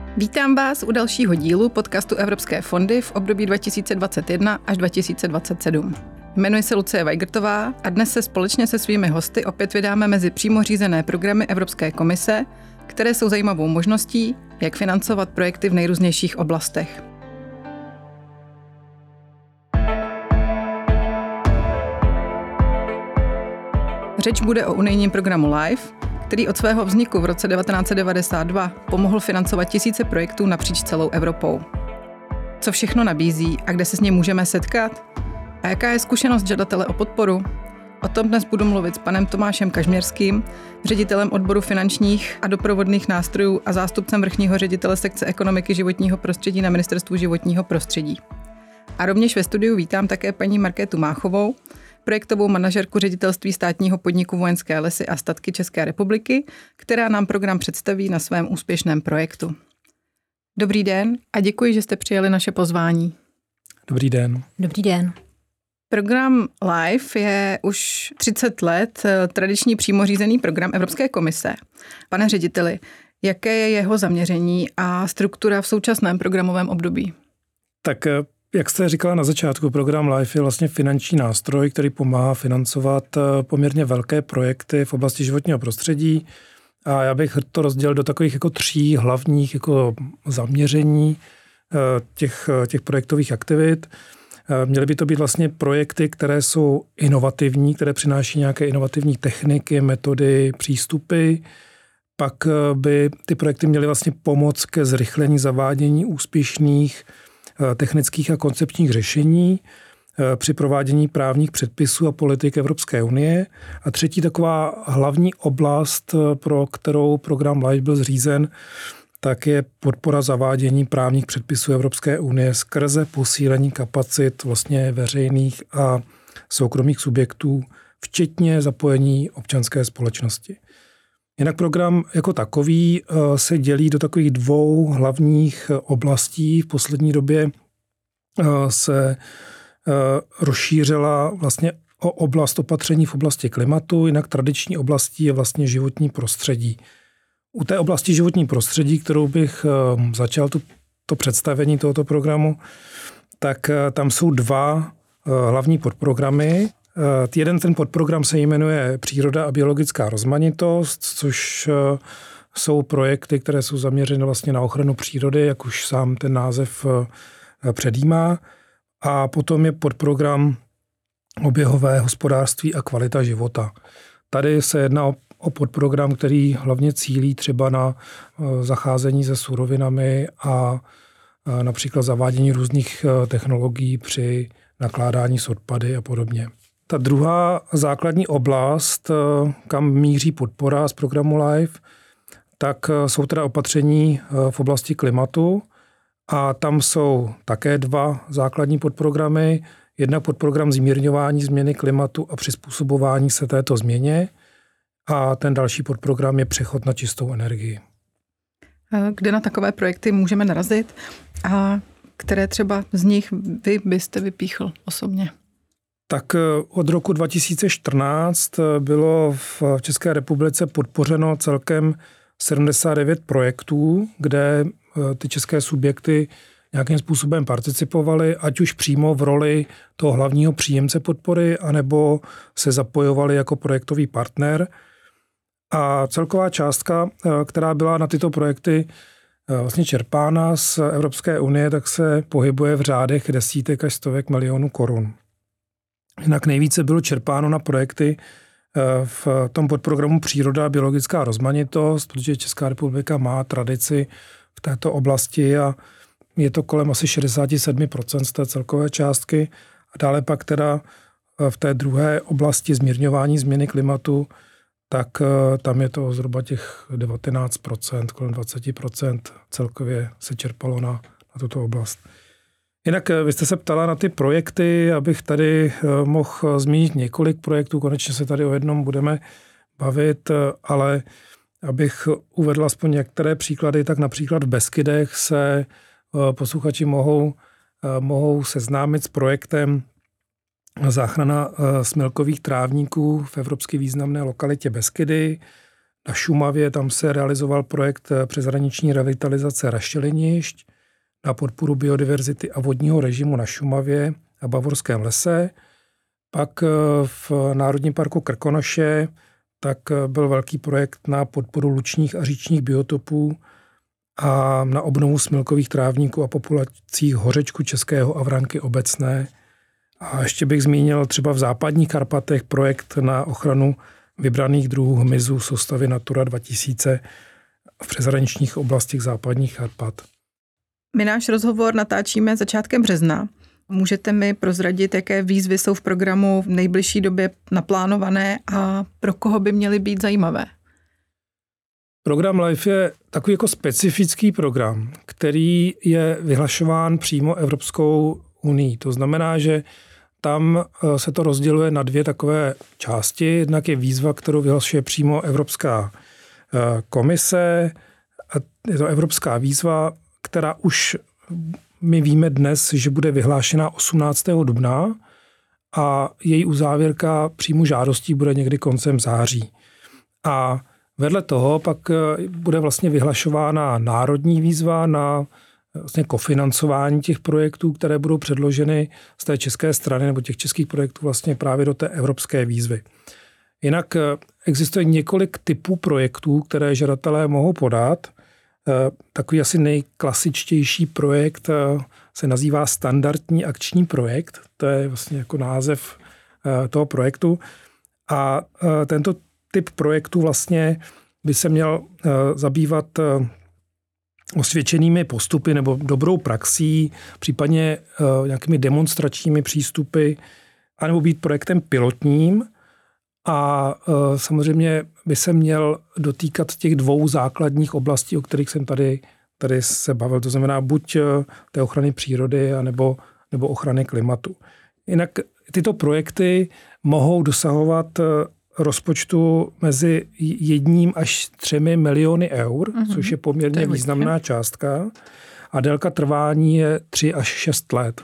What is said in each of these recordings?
Vítám vás u dalšího dílu podcastu Evropské fondy v období 2021 až 2027. Jmenuji se Lucie Weigertová a dnes se společně se svými hosty opět vydáme mezi přímo řízené programy Evropské komise, které jsou zajímavou možností, jak financovat projekty v nejrůznějších oblastech. Řeč bude o unijním programu LIFE, který od svého vzniku v roce 1992 pomohl financovat tisíce projektů napříč celou Evropou. Co všechno nabízí a kde se s ním můžeme setkat? A jaká je zkušenost žadatele o podporu? O tom dnes budu mluvit s panem Tomášem Kažměrským, ředitelem odboru finančních a doprovodných nástrojů a zástupcem vrchního ředitele sekce ekonomiky životního prostředí na Ministerstvu životního prostředí. A rovněž ve studiu vítám také paní Markétu Máchovou, projektovou manažerku ředitelství státního podniku Vojenské lesy a statky České republiky, která nám program představí na svém úspěšném projektu. Dobrý den a děkuji, že jste přijali naše pozvání. Dobrý den. Dobrý den. Program LIFE je už 30 let tradiční přímo řízený program Evropské komise. Pane řediteli, jaké je jeho zaměření a struktura v současném programovém období? Tak jak jste říkala na začátku, program LIFE je vlastně finanční nástroj, který pomáhá financovat poměrně velké projekty v oblasti životního prostředí. A já bych to rozdělil do takových jako 3 hlavních jako zaměření těch projektových aktivit. Měly by to být vlastně projekty, které jsou inovativní, které přináší nějaké inovativní techniky, metody, přístupy. Pak by ty projekty měly vlastně pomoct ke zrychlení zavádění úspěšných technických a koncepčních řešení při provádění právních předpisů a politik Evropské unie. A třetí taková hlavní oblast, pro kterou program LIFE byl zřízen, tak je podpora zavádění právních předpisů Evropské unie skrze posílení kapacit vlastně veřejných a soukromých subjektů, včetně zapojení občanské společnosti. Jinak program jako takový se dělí do takových 2 hlavních oblastí. V poslední době se rozšířila vlastně o oblast opatření v oblasti klimatu, jinak tradiční oblastí je vlastně životní prostředí. U té oblasti životní prostředí, kterou bych začal to představení tohoto programu, tak tam jsou 2 hlavní podprogramy. Jeden ten podprogram se jmenuje Příroda a biologická rozmanitost, což jsou projekty, které jsou zaměřeny vlastně na ochranu přírody, jak už sám ten název předjímá. A potom je podprogram Oběhové hospodářství a kvalita života. Tady se jedná o podprogram, který hlavně cílí třeba na zacházení se surovinami a například zavádění různých technologií při nakládání s odpady a podobně. Ta druhá základní oblast, kam míří podpora z programu LIFE, tak jsou teda opatření v oblasti klimatu a tam jsou také 2 základní podprogramy. Jednak podprogram zmírňování změny klimatu a přizpůsobování se této změně a ten další podprogram je přechod na čistou energii. Kde na takové projekty můžeme narazit a které třeba z nich vy byste vypíchl osobně? Tak od roku 2014 bylo v České republice podpořeno celkem 79 projektů, kde ty české subjekty nějakým způsobem participovaly, ať už přímo v roli toho hlavního příjemce podpory, anebo se zapojovali jako projektový partner. A celková částka, která byla na tyto projekty vlastně čerpána z Evropské unie, tak se pohybuje v řádech desítek až stovek milionů korun. Jinak nejvíce bylo čerpáno na projekty v tom podprogramu Příroda a biologická rozmanitost, protože Česká republika má tradici v této oblasti a je to kolem asi 67% z té celkové částky. A dále pak teda v té druhé oblasti zmírňování změny klimatu, tak tam je to zhruba těch 19%, kolem 20% celkově se čerpalo na tuto oblast. Jinak vy jste se ptala na ty projekty, abych tady mohl zmínit několik projektů, konečně se tady o jednom budeme bavit, ale abych uvedl aspoň některé příklady, tak například v Beskydech se posluchači mohou seznámit s projektem záchrana smilkových trávníků v evropsky významné lokalitě Beskydy. Na Šumavě tam se realizoval projekt přeshraniční revitalizace rašelinišť na podporu biodiverzity a vodního režimu na Šumavě a Bavorském lese. Pak v Národním parku Krkonoše tak byl velký projekt na podporu lučních a říčních biotopů a na obnovu smilkových trávníků a populací hořečku českého a vranky obecné. A ještě bych zmínil třeba v západních Karpatech projekt na ochranu vybraných druhů hmyzu v soustavě Natura 2000 v přeshraničních oblastech západních Karpat. My náš rozhovor natáčíme začátkem března. Můžete mi prozradit, jaké výzvy jsou v programu v nejbližší době naplánované a pro koho by měly být zajímavé? Program LIFE je takový jako specifický program, který je vyhlašován přímo Evropskou unii. To znamená, že tam se to rozděluje na dvě takové části. Jednak je výzva, kterou vyhlašuje přímo Evropská komise. A je to evropská výzva, která už my víme dnes, že bude vyhlášena 18. dubna a její uzávěrka přímo žádostí bude někdy koncem září. A vedle toho pak bude vlastně vyhlašována národní výzva na vlastně kofinancování těch projektů, které budou předloženy z té české strany nebo těch českých projektů vlastně právě do té evropské výzvy. Jinak existuje několik typů projektů, které žadatelé mohou podat. Takový asi nejklasičtější projekt se nazývá standardní akční projekt. To je vlastně jako název toho projektu. A tento typ projektu vlastně by se měl zabývat osvědčenými postupy nebo dobrou praxí, případně nějakými demonstračními přístupy, anebo být projektem pilotním. A samozřejmě by se měl dotýkat těch dvou základních oblastí, o kterých jsem tady se bavil. To znamená buď té ochrany přírody, nebo ochrany klimatu. Jinak tyto projekty mohou dosahovat rozpočtu mezi 1 až 3 miliony eur, což je poměrně významná částka. A délka trvání je 3 až 6 let.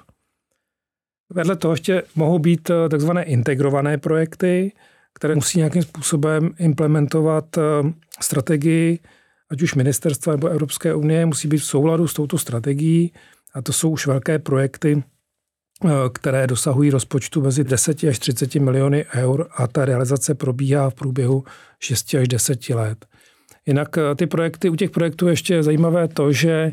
Vedle toho ještě mohou být takzvané integrované projekty, které musí nějakým způsobem implementovat strategii, ať už ministerstva nebo Evropské unie, musí být v souladu s touto strategií. A to jsou už velké projekty, které dosahují rozpočtu mezi 10 až 30 miliony eur a ta realizace probíhá v průběhu 6 až 10 let. Jinak u těch projektů ještě je zajímavé to, že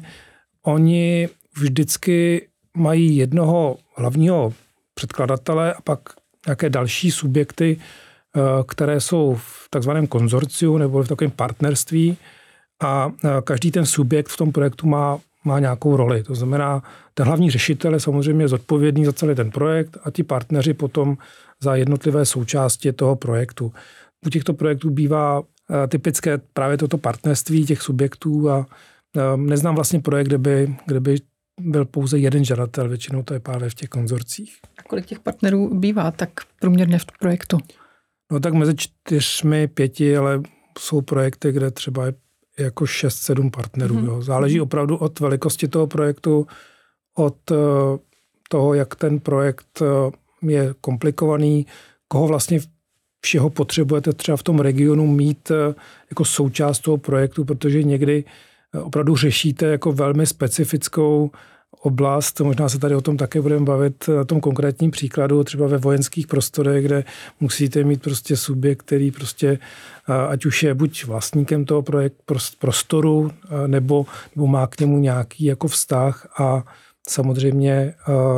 oni vždycky mají jednoho hlavního předkladatele a pak nějaké další subjekty, které jsou v takzvaném konzorciu nebo v takovém partnerství a každý ten subjekt v tom projektu má nějakou roli. To znamená, ten hlavní řešitel je samozřejmě zodpovědný za celý ten projekt a ti partneři potom za jednotlivé součásti toho projektu. U těchto projektů bývá typické právě toto partnerství těch subjektů a neznám vlastně projekt, kde by byl pouze jeden žadatel, většinou to je právě v těch konzorcích. A kolik těch partnerů bývá tak průměrně v projektu? No tak mezi 4, 5, ale jsou projekty, kde třeba je jako 6-7 partnerů. Jo. Záleží opravdu od velikosti toho projektu, od toho, jak ten projekt je komplikovaný, koho vlastně všeho potřebujete třeba v tom regionu mít jako součást toho projektu, protože někdy opravdu řešíte jako velmi specifickou oblast. Možná se tady o tom také budeme bavit na tom konkrétním příkladu, třeba ve vojenských prostorech, kde musíte mít prostě subjekt, který prostě, ať už je buď vlastníkem toho prostoru, nebo má k němu nějaký jako vztah a samozřejmě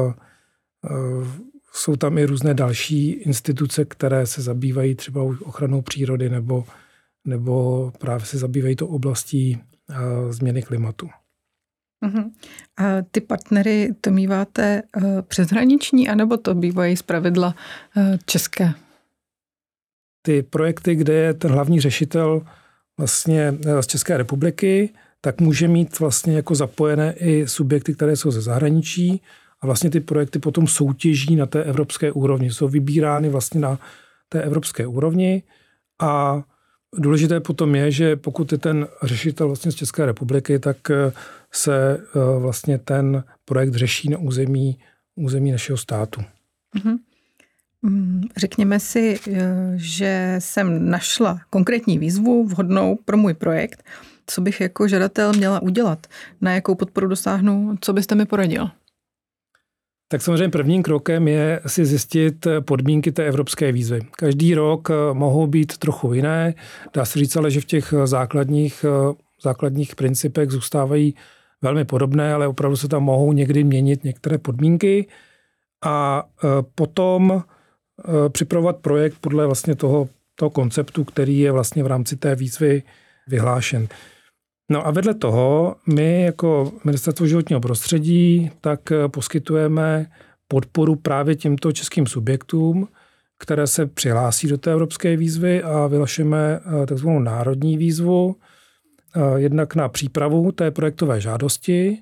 jsou tam i různé další instituce, které se zabývají třeba ochranou přírody nebo právě se zabývají tou oblastí změny klimatu. A ty partnery to míváte přeshraniční, anebo to bývají zpravidla české? Ty projekty, kde je ten hlavní řešitel vlastně z České republiky, tak může mít vlastně jako zapojené i subjekty, které jsou ze zahraničí a vlastně ty projekty potom soutěží na té evropské úrovni. Jsou vybírány vlastně na té evropské úrovni a důležité potom je, že pokud je ten řešitel vlastně z České republiky, tak se vlastně ten projekt řeší na území našeho státu. Řekněme si, že jsem našla konkrétní výzvu vhodnou pro můj projekt. Co bych jako žadatel měla udělat? Na jakou podporu dosáhnu? Co byste mi poradil? Tak samozřejmě prvním krokem je si zjistit podmínky té evropské výzvy. Každý rok mohou být trochu jiné. Dá se říct ale, že v těch základních principech zůstávají velmi podobné, ale opravdu se tam mohou někdy měnit některé podmínky. A potom připravovat projekt podle vlastně toho konceptu, který je vlastně v rámci té výzvy vyhlášen. No a vedle toho my jako Ministerstvo životního prostředí tak poskytujeme podporu právě těmto českým subjektům, které se přihlásí do té evropské výzvy a vyhlašujeme takzvanou národní výzvu, jednak na přípravu té projektové žádosti.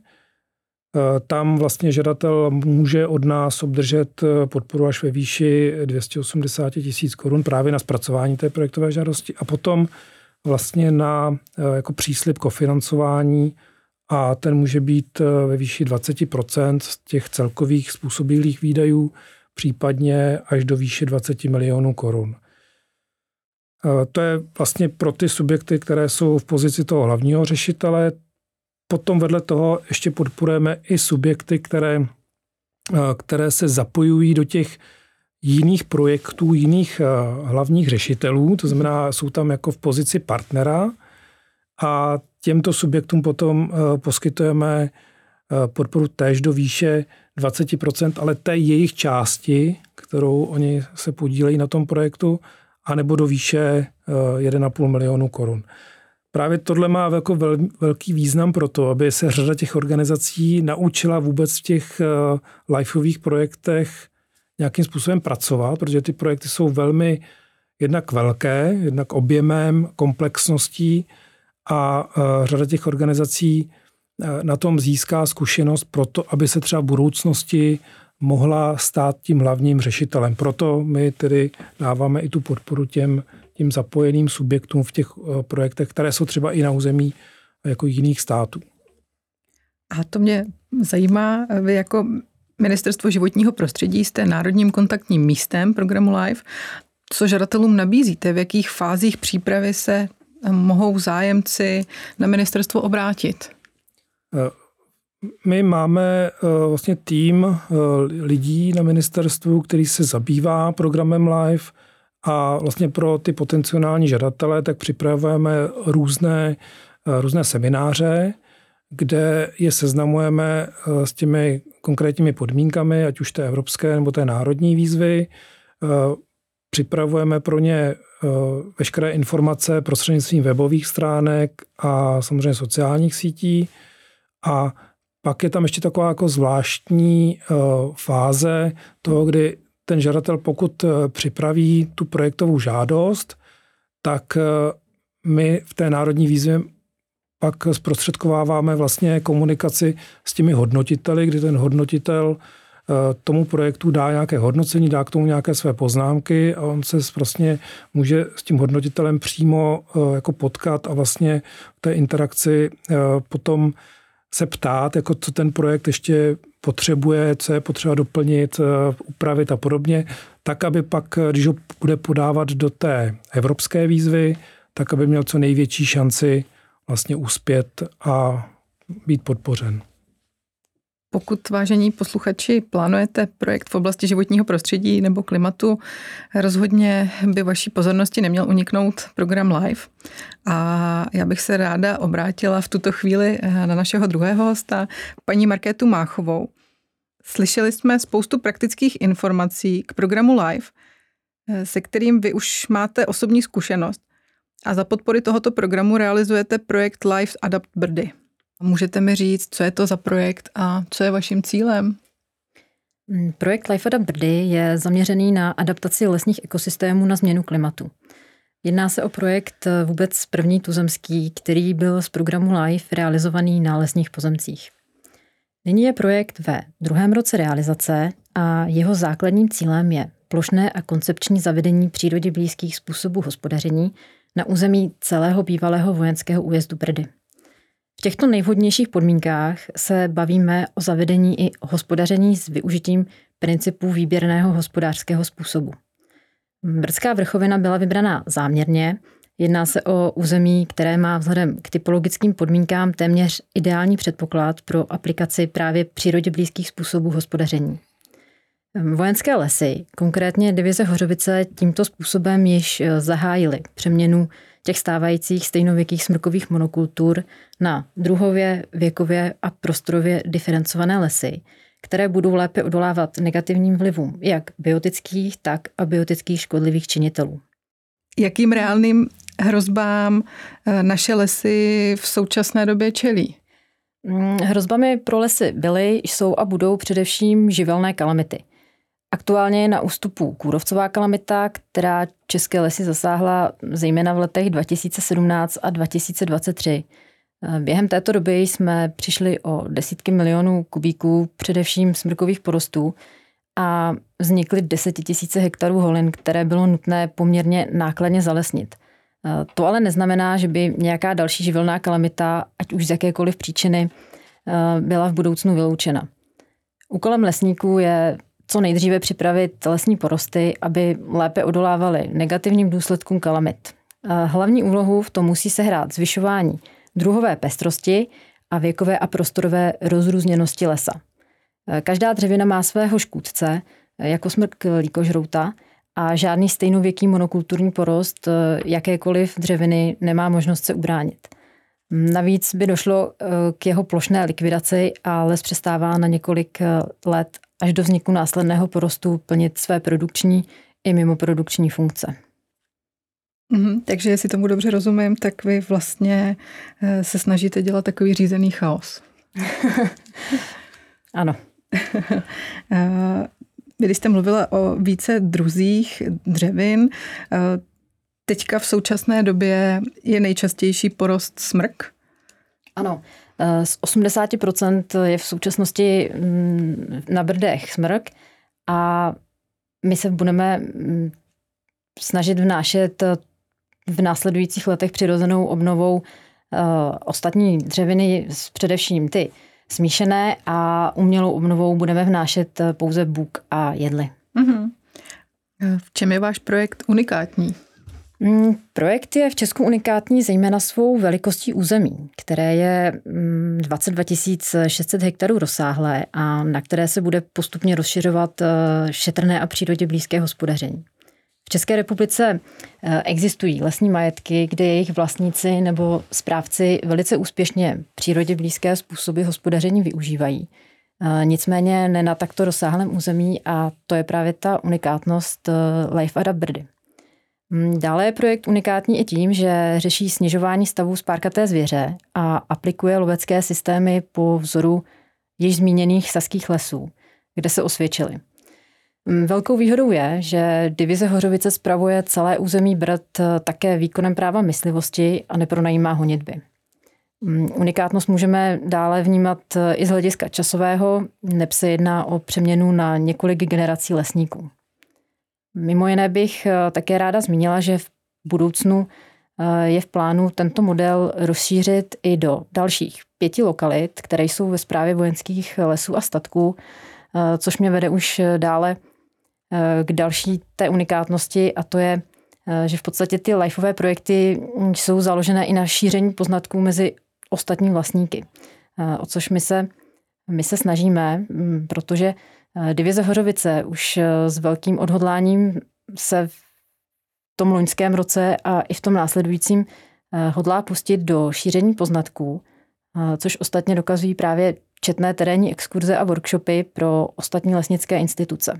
Tam vlastně žadatel může od nás obdržet podporu až ve výši 280 000 korun právě na zpracování té projektové žádosti a potom vlastně na jako příslib kofinancování a ten může být ve výši 20% z těch celkových způsobilých výdajů, případně až do výše 20 milionů korun. To je vlastně pro ty subjekty, které jsou v pozici toho hlavního řešitele. Potom vedle toho ještě podporujeme i subjekty, které se zapojují do těch jiných projektů, jiných hlavních řešitelů, to znamená, jsou tam jako v pozici partnera a těmto subjektům potom poskytujeme podporu též do výše 20%, ale té jejich části, kterou oni se podílejí na tom projektu, anebo do výše 1,5 milionu korun. Právě tohle má jako velký význam pro to, aby se řada těch organizací naučila vůbec v těch lifeových projektech nějakým způsobem pracovat, protože ty projekty jsou velmi jednak velké, jednak objemem, komplexností a řada těch organizací na tom získá zkušenost pro to, aby se třeba v budoucnosti mohla stát tím hlavním řešitelem. Proto my tedy dáváme i tu podporu těm zapojeným subjektům v těch projektech, které jsou třeba i na území jako jiných států. A to mě zajímá, vy jako Ministerstvo životního prostředí jste národním kontaktním místem programu LIFE. Co žadatelům nabízíte? V jakých fázích přípravy se mohou zájemci na ministerstvo obrátit? My máme vlastně tým lidí na ministerstvu, který se zabývá programem LIFE a vlastně pro ty potenciální žadatele tak připravujeme různé semináře, kde je seznamujeme s těmi konkrétními podmínkami, ať už té evropské nebo té národní výzvy. Připravujeme pro ně veškeré informace prostřednictvím webových stránek a samozřejmě sociálních sítí. A pak je tam ještě taková jako zvláštní fáze toho, kdy ten žadatel, pokud připraví tu projektovou žádost, tak my v té národní výzvě pak zprostředkováváme vlastně komunikaci s těmi hodnotiteli, kdy ten hodnotitel tomu projektu dá nějaké hodnocení, dá k tomu nějaké své poznámky a on se vlastně může s tím hodnotitelem přímo jako potkat a vlastně v té interakci potom se ptát, jako co ten projekt ještě potřebuje, co je potřeba doplnit, upravit a podobně, tak, aby pak, když ho bude podávat do té evropské výzvy, tak, aby měl co největší šanci vlastně uspět a být podpořen. Pokud, vážení posluchači, plánujete projekt v oblasti životního prostředí nebo klimatu, rozhodně by vaší pozornosti neměl uniknout program LIFE. A já bych se ráda obrátila v tuto chvíli na našeho druhého hosta, paní Markétu Máchovou. Slyšeli jsme spoustu praktických informací k programu LIFE, se kterým vy už máte osobní zkušenost a za podpory tohoto programu realizujete projekt LIFE Adapt Brdy. Můžete mi říct, co je to za projekt a co je vaším cílem? Projekt LIFE Adapt Brdy je zaměřený na adaptaci lesních ekosystémů na změnu klimatu. Jedná se o projekt vůbec první tuzemský, který byl z programu LIFE realizovaný na lesních pozemcích. Nyní je projekt ve 2. roce realizace a jeho základním cílem je plošné a koncepční zavedení přírodě blízkých způsobů hospodaření na území celého bývalého vojenského újezdu Brdy. těchto nejvhodnějších podmínkách se bavíme o zavedení i hospodaření s využitím principů výběrného hospodářského způsobu. Brdská vrchovina byla vybraná záměrně. Jedná se o území, které má vzhledem k typologickým podmínkám téměř ideální předpoklad pro aplikaci právě přírodě blízkých způsobů hospodaření. Vojenské lesy, konkrétně divize Hořovice, tímto způsobem již zahájily přeměnu těch stávajících stejnověkých smrkových monokultur na druhově, věkově a prostorově diferencované lesy, které budou lépe odolávat negativním vlivům jak biotických, tak abiotických škodlivých činitelů. Jakým reálným hrozbám naše lesy v současné době čelí? Hrozbami pro lesy byly, jsou a budou především živelné kalamity. Aktuálně je na ústupu kůrovcová kalamita, která české lesy zasáhla zejména v letech 2017 a 2023. Během této doby jsme přišli o desítky milionů kubíků především smrkových porostů a vznikly 10 000 hektarů holin, které bylo nutné poměrně nákladně zalesnit. To ale neznamená, že by nějaká další živelná kalamita, ať už z jakékoliv příčiny, byla v budoucnu vyloučena. Úkolem lesníků je co nejdříve připravit lesní porosty, aby lépe odolávaly negativním důsledkům kalamit. Hlavní úlohu v tom musí sehrát zvyšování druhové pestrosti a věkové a prostorové rozrůzněnosti lesa. Každá dřevina má svého škůdce, jako smrk líkožrouta, a žádný stejnověký monokulturní porost jakékoliv dřeviny nemá možnost se ubránit. Navíc by došlo k jeho plošné likvidaci a les přestává na několik let až do vzniku následného porostu plnit své produkční i mimoprodukční funkce. Takže jestli tomu dobře rozumím, tak vy vlastně se snažíte dělat takový řízený chaos. Ano. Když jste mluvila o více druzích dřevin, teďka v současné době je nejčastější porost smrk? Ano, z 80% je v současnosti na Brdech smrk a my se budeme snažit vnášet v následujících letech přirozenou obnovou ostatní dřeviny, především ty smíšené, a umělou obnovou budeme vnášet pouze buk a jedli. V čem je váš projekt unikátní? Projekt je v Česku unikátní zejména svou velikostí území, které je 22 600 hektarů rozsáhlé a na které se bude postupně rozšiřovat šetrné a přírodě blízké hospodaření. V České republice existují lesní majetky, kde jejich vlastníci nebo správci velice úspěšně přírodě blízké způsoby hospodaření využívají. Nicméně ne na takto rozsáhlém území, a to je právě ta unikátnost Life Adapt Brdy. Dále je projekt unikátní i tím, že řeší snižování stavu spárkaté zvěře a aplikuje lovecké systémy po vzoru již zmíněných saských lesů, kde se osvědčily. Velkou výhodou je, že divize Hořovice spravuje celé území Brd také výkonem práva myslivosti a nepronajímá honitby. Unikátnost můžeme dále vnímat i z hlediska časového, neb se jedná o přeměnu na několik generací lesníků. Mimo jiné bych také ráda zmínila, že v budoucnu je v plánu tento model rozšířit i do dalších 5 lokalit, které jsou ve správě vojenských lesů a statků, což mě vede už dále k další té unikátnosti, a to je, že v podstatě ty lifeové projekty jsou založené i na šíření poznatků mezi ostatní vlastníky. O což my se snažíme, protože divize Hořovice už s velkým odhodláním se v tom loňském roce a i v tom následujícím hodlá pustit do šíření poznatků, což ostatně dokazují právě četné terénní exkurze a workshopy pro ostatní lesnické instituce.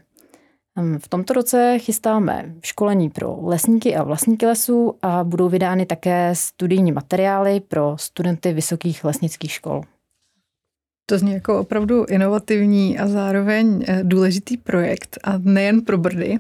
V tomto roce chystáme školení pro lesníky a vlastníky lesů a budou vydány také studijní materiály pro studenty vysokých lesnických škol. To zní jako opravdu inovativní a zároveň důležitý projekt, a nejen pro Brdy.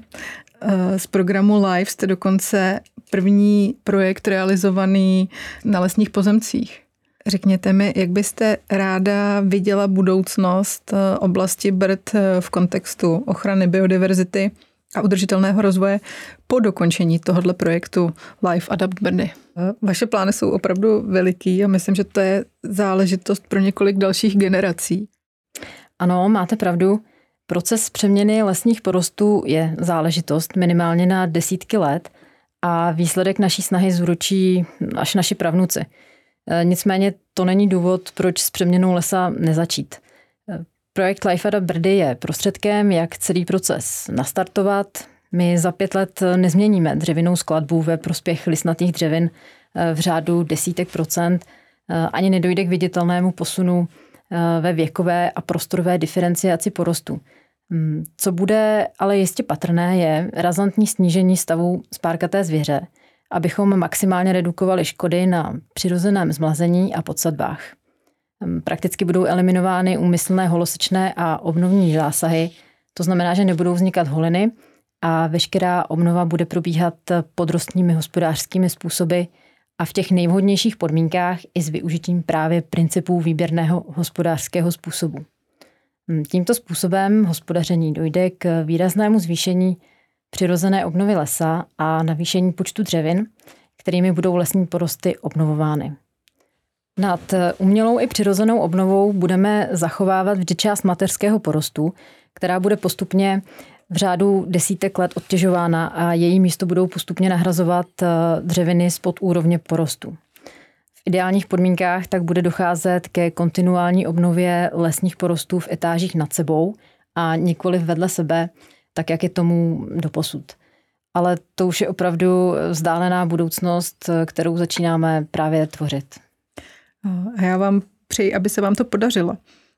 Z programu LIFE jste dokonce první projekt realizovaný na lesních pozemcích. Řekněte mi, jak byste ráda viděla budoucnost oblasti Brd v kontextu ochrany biodiverzity a udržitelného rozvoje po dokončení tohoto projektu Life Adapt Brdy. Vaše plány jsou opravdu veliký a myslím, že to je záležitost pro několik dalších generací. Ano, máte pravdu. Proces přeměny lesních porostů je záležitost minimálně na desítky let a výsledek naší snahy zúročí až naši pravnuci. Nicméně to není důvod, proč s přeměnou lesa nezačít. Projekt Life Adapt Brdy je prostředkem, jak celý proces nastartovat. My za 5 let nezměníme dřevěnou skladbu ve prospěch listnatých dřevin v řádu desítek procent, ani nedojde k viditelnému posunu ve věkové a prostorové diferenciaci porostů. Co bude ale jistě patrné, je razantní snížení stavu spárkaté zvěře, abychom maximálně redukovali škody na přirozeném zmlazení a podsadbách. Prakticky budou eliminovány úmyslné holosečné a obnovní zásahy, to znamená, že nebudou vznikat holiny a veškerá obnova bude probíhat podrostními hospodářskými způsoby a v těch nejvhodnějších podmínkách i s využitím právě principů výběrného hospodářského způsobu. Tímto způsobem hospodaření dojde k výraznému zvýšení přirozené obnovy lesa a navýšení počtu dřevin, kterými budou lesní porosty obnovovány. Nad umělou i přirozenou obnovou budeme zachovávat vždy část mateřského porostu, která bude postupně v řádu desítek let odtěžována a její místo budou postupně nahrazovat dřeviny spod úrovně porostu. V ideálních podmínkách tak bude docházet ke kontinuální obnově lesních porostů v etážích nad sebou a nikoliv vedle sebe, tak jak je tomu doposud. Ale to už je opravdu vzdálená budoucnost, kterou začínáme právě tvořit. A já vám přeji, aby se vám to podařilo.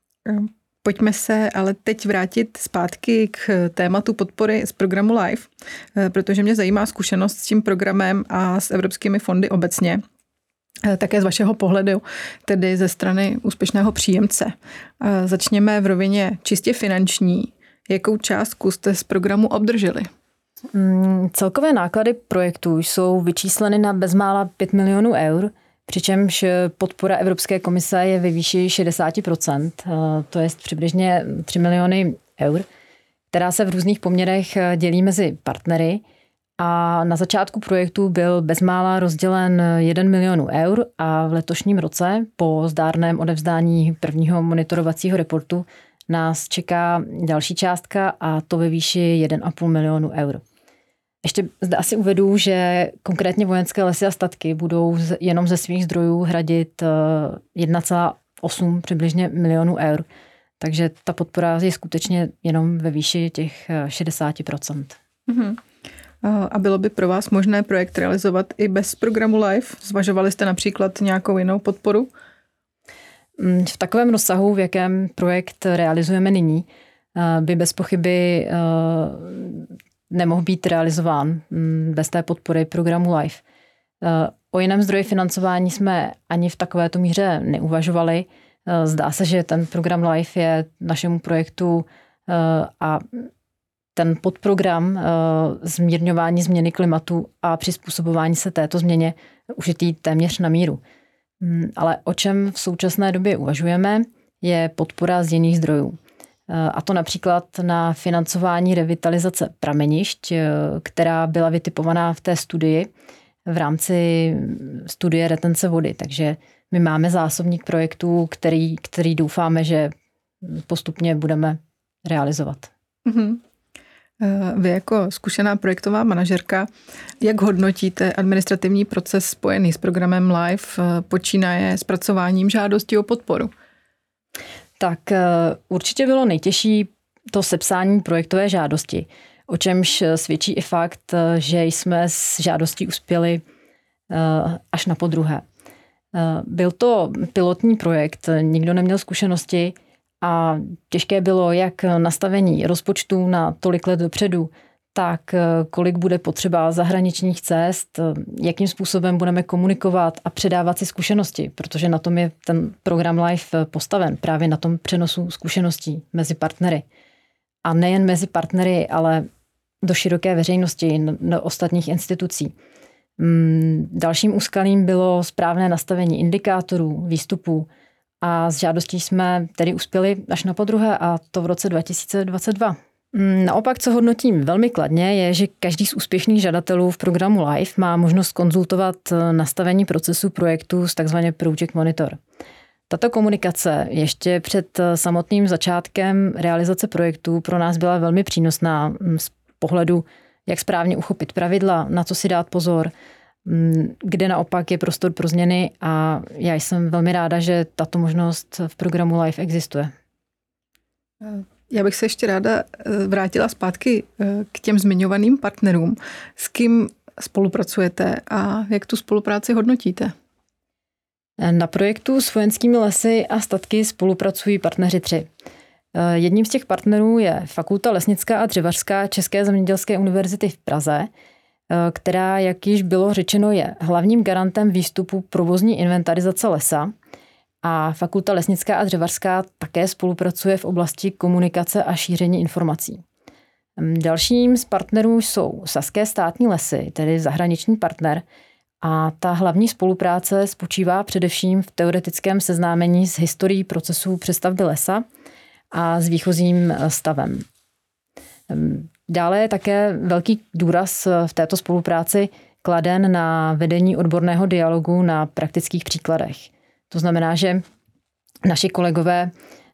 Pojďme se ale teď vrátit zpátky k tématu podpory z programu LIFE, protože mě zajímá zkušenost s tím programem a s evropskými fondy obecně. Také z vašeho pohledu, tedy ze strany úspěšného příjemce. Začněme v rovině čistě finanční. Jakou částku jste z programu obdrželi? Celkové náklady projektu jsou vyčísleny na bezmála 5 milionů eur, přičemž podpora Evropské komise je ve výši 60%, to je přibližně 3 miliony eur, která se v různých poměrech dělí mezi partnery. A na začátku projektu byl bezmála rozdělen 1 milion eur a v letošním roce po zdárném odevzdání prvního monitorovacího reportu nás čeká další částka a to ve výši 1,5 milionu eur. Ještě zde asi uvedu, že konkrétně Vojenské lesy a statky budou jenom ze svých zdrojů hradit 1,8 přibližně milionů eur. Takže ta podpora je skutečně jenom ve výši těch 60%. Mm-hmm. A bylo by pro vás možné projekt realizovat i bez programu LIFE? Zvažovali jste například nějakou jinou podporu? V takovém rozsahu, v jakém projekt realizujeme nyní, by bez pochyby nemohl být realizován bez té podpory programu LIFE. O jiném zdroji financování jsme ani v takovéto míře neuvažovali. Zdá se, že ten program LIFE je našemu projektu a ten podprogram zmírňování změny klimatu a přizpůsobování se této změně užitý téměř na míru. Ale o čem v současné době uvažujeme, je podpora z jiných zdrojů. A to například na financování revitalizace pramenišť, která byla vytipovaná v té studii v rámci studie retence vody. Takže my máme zásobník projektů, který doufáme, že postupně budeme realizovat. Mm-hmm. Vy jako zkušená projektová manažerka, jak hodnotíte administrativní proces spojený s programem LIFE, počínaje zpracováním žádosti o podporu? Tak určitě bylo nejtěžší to sepsání projektové žádosti, o čemž svědčí i fakt, že jsme s žádostí uspěli až na podruhé. Byl to pilotní projekt, nikdo neměl zkušenosti a těžké bylo jak nastavení rozpočtu na tolik let dopředu, tak kolik bude potřeba zahraničních cest, jakým způsobem budeme komunikovat a předávat si zkušenosti, protože na tom je ten program LIFE postaven, právě na tom přenosu zkušeností mezi partnery. A nejen mezi partnery, ale do široké veřejnosti, do ostatních institucí. Dalším úskalím bylo správné nastavení indikátorů, výstupů a s žádostí jsme tedy uspěli až na podruhé a to v roce 2022. Naopak, co hodnotím velmi kladně, je, že každý z úspěšných žadatelů v programu LIFE má možnost konzultovat nastavení procesu projektu s takzvaně Project Monitor. Tato komunikace ještě před samotným začátkem realizace projektu pro nás byla velmi přínosná z pohledu, jak správně uchopit pravidla, na co si dát pozor, kde naopak je prostor pro změny a já jsem velmi ráda, že tato možnost v programu LIFE existuje. Já bych se ještě ráda vrátila zpátky k těm zmiňovaným partnerům. S kým spolupracujete a jak tu spolupráci hodnotíte? Na projektu s Vojenskými lesy a statky spolupracují partneři 3. Jedním z těch partnerů je Fakulta lesnická a dřevařská České zemědělské univerzity v Praze, která, jak již bylo řečeno, je hlavním garantem výstupu provozní inventarizace lesa a Fakulta lesnická a dřevařská také spolupracuje v oblasti komunikace a šíření informací. Dalším z partnerů jsou Saské státní lesy, tedy zahraniční partner, a ta hlavní spolupráce spočívá především v teoretickém seznámení s historií procesů přestavby lesa a s výchozím stavem. Dále je také velký důraz v této spolupráci kladen na vedení odborného dialogu na praktických příkladech. To znamená, že naši kolegové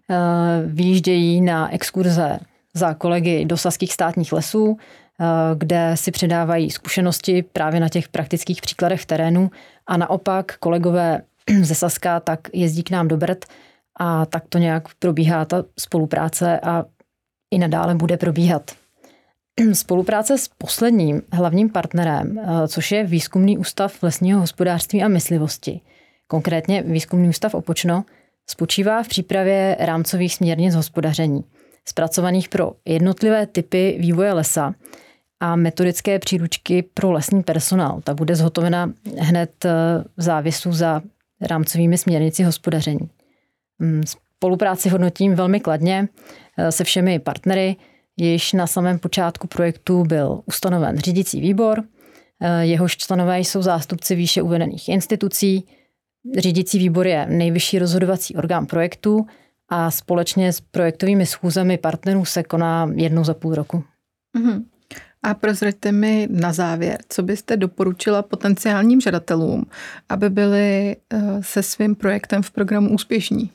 vyjíždějí na exkurze za kolegy do saských státních lesů, kde si předávají zkušenosti právě na těch praktických příkladech v terénu a naopak kolegové ze Saska tak jezdí k nám do Brd a tak to nějak probíhá ta spolupráce a i nadále bude probíhat. Spolupráce s posledním hlavním partnerem, což je Výzkumný ústav lesního hospodářství a myslivosti, konkrétně Výzkumný ústav Opočno, spočívá v přípravě rámcových směrnic hospodaření, zpracovaných pro jednotlivé typy vývoje lesa a metodické příručky pro lesní personál. Ta bude zhotovena hned v závěsu za rámcovými směrnici hospodaření. Spolupráci hodnotím velmi kladně se všemi partnery. Již na samém počátku projektu byl ustanoven řídící výbor, jehož členové jsou zástupci výše uvedených institucí. Řídící výbor je nejvyšší rozhodovací orgán projektu a společně s projektovými schůzemi partnerů se koná jednou za půl roku. Mm-hmm. A prozraďte mi na závěr, co byste doporučila potenciálním žadatelům, aby byli se svým projektem v programu úspěšní?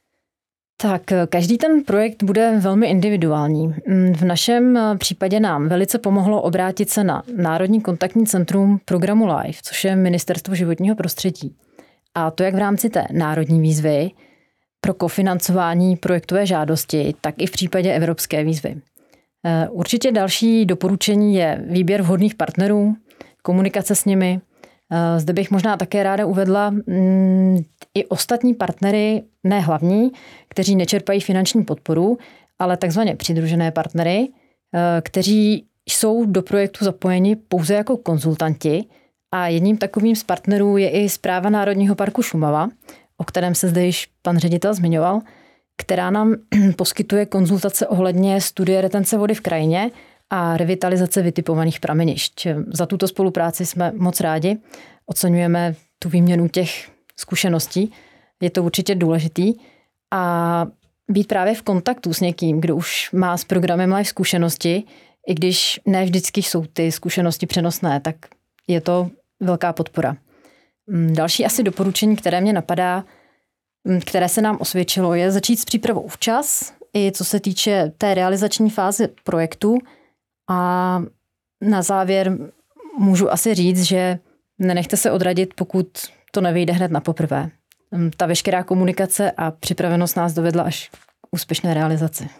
Tak každý ten projekt bude velmi individuální. V našem případě nám velice pomohlo obrátit se na Národní kontaktní centrum programu LIFE, což je Ministerstvo životního prostředí. A to jak v rámci té národní výzvy pro kofinancování projektové žádosti, tak i v případě evropské výzvy. Určitě další doporučení je výběr vhodných partnerů, komunikace s nimi. Zde bych možná také ráda uvedla i ostatní partnery, ne hlavní, kteří nečerpají finanční podporu, ale takzvaně přidružené partnery, kteří jsou do projektu zapojeni pouze jako konzultanti a jedním takovým z partnerů je i Správa Národního parku Šumava, o kterém se zde již pan ředitel zmiňoval, která nám poskytuje konzultace ohledně studie retence vody v krajině a revitalizace vytipovaných pramenišť. Za tuto spolupráci jsme moc rádi, oceňujeme tu výměnu těch zkušeností, je to určitě důležitý a být právě v kontaktu s někým, kdo už má s programem LIFE zkušenosti, i když ne vždycky jsou ty zkušenosti přenosné, tak je to velká podpora. Další asi doporučení, které mě napadá, které se nám osvědčilo, je začít s přípravou včas, i co se týče té realizační fáze projektu. A na závěr můžu asi říct, že nenechte se odradit, pokud to nevyjde hned na poprvé. Ta veškerá komunikace a připravenost nás dovedla až k úspěšné realizaci.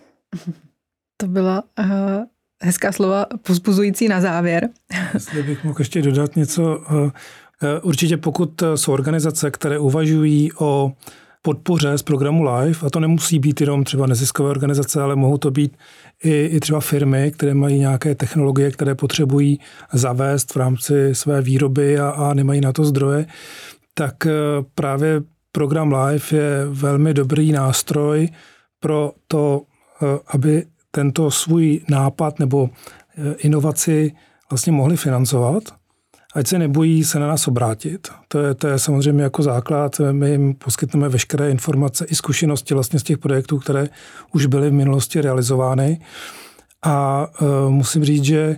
To byla hezká slova povzbuzující na závěr. Jestli bych mohl ještě dodat něco. Určitě pokud jsou organizace, které uvažují o podpoře z programu LIFE, a to nemusí být jenom třeba neziskové organizace, ale mohou to být i třeba firmy, které mají nějaké technologie, které potřebují zavést v rámci své výroby a nemají na to zdroje, tak právě program LIFE je velmi dobrý nástroj pro to, aby tento svůj nápad nebo inovaci vlastně mohli financovat. Ať se nebojí se na nás obrátit. To je samozřejmě jako základ. My jim poskytneme veškeré informace i zkušenosti vlastně z těch projektů, které už byly v minulosti realizovány. A musím říct, že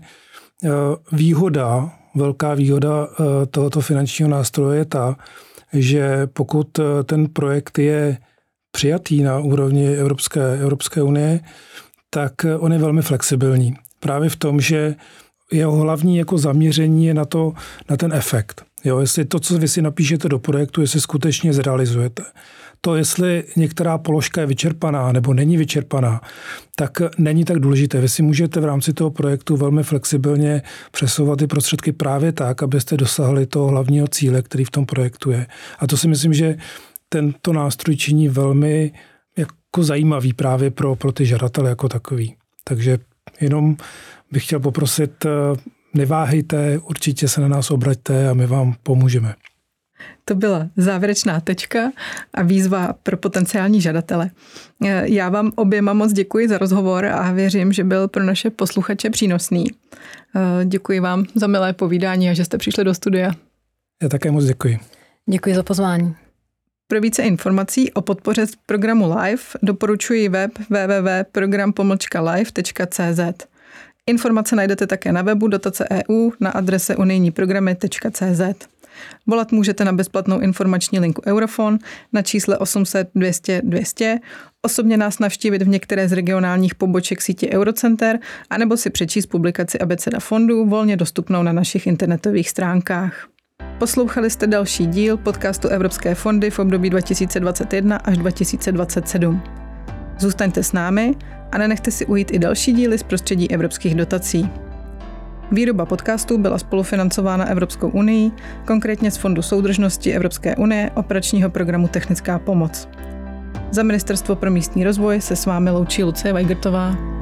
velká výhoda tohoto finančního nástroje je ta, že pokud ten projekt je přijatý na úrovni Evropské unie, tak on je velmi flexibilní. Právě v tom, že jeho hlavní jako zaměření je na ten efekt. Jo, jestli to, co vy si napíšete do projektu, jestli skutečně zrealizujete. To, jestli některá položka je vyčerpaná nebo není vyčerpaná, tak není tak důležité. Vy si můžete v rámci toho projektu velmi flexibilně přesouvat ty prostředky právě tak, abyste dosáhli toho hlavního cíle, který v tom projektu je. A to si myslím, že tento nástroj činí velmi jako zajímavý právě pro ty žadatele jako takový. Takže jenom bych chtěl poprosit, neváhejte, určitě se na nás obraťte a my vám pomůžeme. To byla závěrečná tečka a výzva pro potenciální žadatele. Já vám oběma moc děkuji za rozhovor a věřím, že byl pro naše posluchače přínosný. Děkuji vám za milé povídání a že jste přišli do studia. Já také moc děkuji. Děkuji za pozvání. Pro více informací o podpoře programu LIFE doporučuji web www.program-life.cz. Informace najdete také na webu Dotace EU na adrese unijniprogramy.cz. Volat můžete na bezplatnou informační linku Eurofon na čísle 800 200 200, osobně nás navštívit v některé z regionálních poboček sítě Eurocenter anebo si přečíst publikaci Abeceda fondů volně dostupnou na našich internetových stránkách. Poslouchali jste další díl podcastu Evropské fondy v období 2021 až 2027. Zůstaňte s námi a nenechte si ujít i další díly z prostředí evropských dotací. Výroba podcastu byla spolufinancována Evropskou unií, konkrétně z Fondu soudržnosti Evropské unie, operačního programu Technická pomoc. Za Ministerstvo pro místní rozvoj se s vámi loučí Lucie Weigertová.